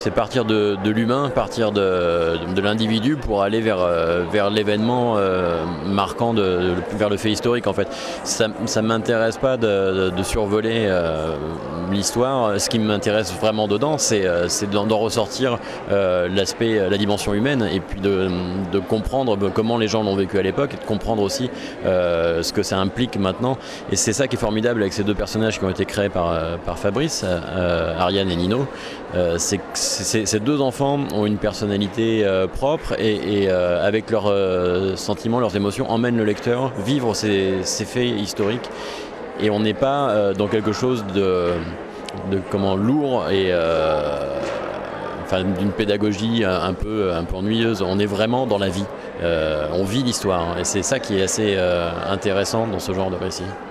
C'est partir de l'humain, partir de l'individu pour aller vers l'événement marquant, vers le fait historique en fait. Ça ne m'intéresse pas de survoler l'histoire. Ce qui m'intéresse vraiment dedans, c'est d'en ressortir l'aspect, la dimension humaine, et puis de comprendre comment les gens l'ont vécu à l'époque, et de comprendre aussi ce que ça implique maintenant. Et c'est ça qui est formidable avec ces deux personnages qui ont été créés par Fabrice, Ariane et Nino. Ces deux enfants ont une personnalité propre et avec leurs sentiments, leurs émotions, emmènent le lecteur vivre ces faits historiques. Et on n'est pas dans quelque chose de lourd et d'une pédagogie un peu ennuyeuse. On est vraiment dans la vie. On vit l'histoire, et c'est ça qui est assez intéressant dans ce genre de récit.